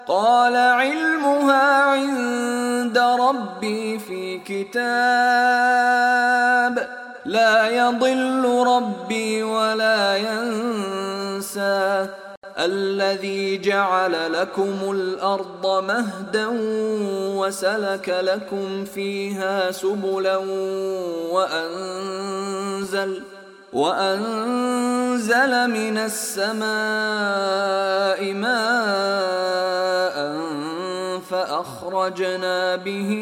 قال علمها عند ربي في كتاب لا يضل ربي ولا ينسى الذي جعل لكم الأرض مهدا وسلك لكم فيها سبلا وأنزل من السماء ماء فأخرجنا به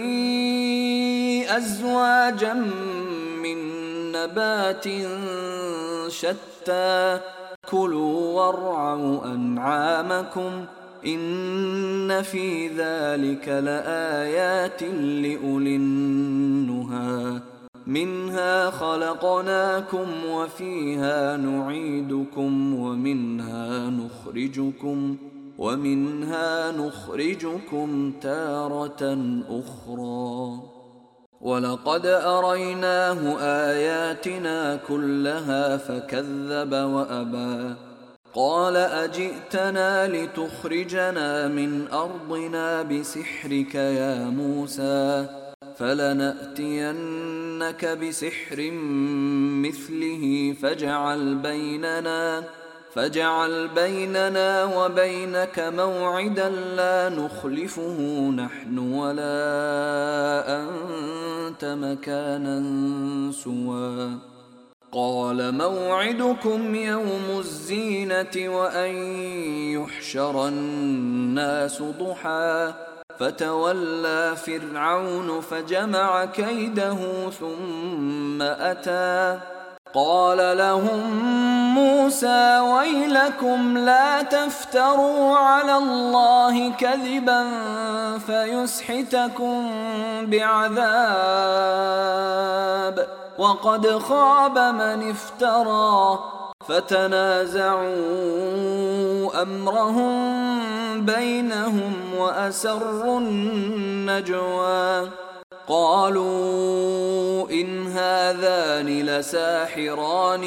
أزواجا من نبات شتى كلوا وارعوا أنعامكم إن في ذلك لآيات لأولي النهى منها خلقناكم وفيها نعيدكم ومنها نخرجكم تارة أخرى ولقد أريناه آياتنا كلها فكذب وأبى قال أجئتنا لتخرجنا من أرضنا بسحرك يا موسى فلنأتينك بسحر مثله فاجعل بيننا وبينك موعدا لا نخلفه نحن ولا أنت مكانا سوى قال موعدكم يوم الزينة وأن يحشر الناس ضحى فتولى فرعون فجمع كيده ثم أتى قال لهم موسى ويلكم لا تفتروا على الله كذبا فيسحتكم بعذاب وقد خاب من افترى فتنازعوا أمرهم بينهم وأسروا النجوى قالوا إن هذان لساحران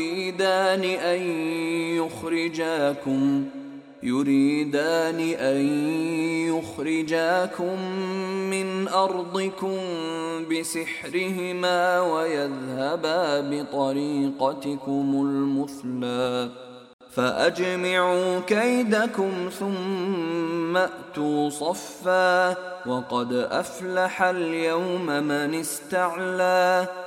يريدان أن يخرجاكم من أرضكم بسحرهما ويذهبا بطريقتكم المثلى فأجمعوا كيدكم ثم أتوا صفا وقد أفلح اليوم من استعلى